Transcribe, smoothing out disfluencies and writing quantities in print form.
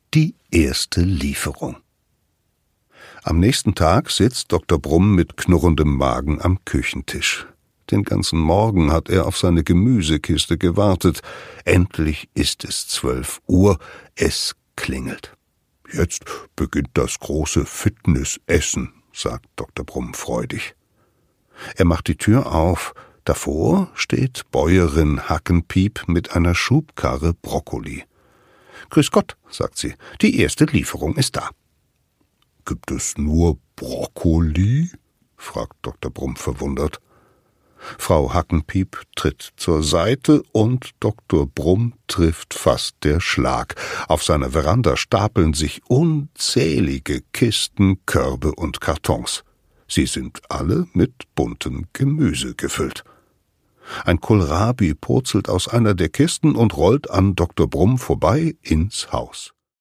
Die erste Lieferung. Am nächsten Tag sitzt Dr. Brumm mit knurrendem Magen am Küchentisch. Den ganzen Morgen hat er auf seine Gemüsekiste gewartet. Endlich ist es 12 Uhr, es klingelt. »Jetzt beginnt das große Fitnessessen«, sagt Dr. Brumm freudig. Er macht die Tür auf. Davor steht Bäuerin Hackenpiep mit einer Schubkarre Brokkoli. »Grüß Gott«, sagt sie, »die erste Lieferung ist da.« »Gibt es nur Brokkoli?«, fragt Dr. Brumm verwundert. Frau Hackenpiep tritt zur Seite und Dr. Brumm trifft fast der Schlag. Auf seiner Veranda stapeln sich unzählige Kisten, Körbe und Kartons. Sie sind alle mit buntem Gemüse gefüllt. Ein Kohlrabi purzelt aus einer der Kisten und rollt an Dr. Brumm vorbei ins Haus.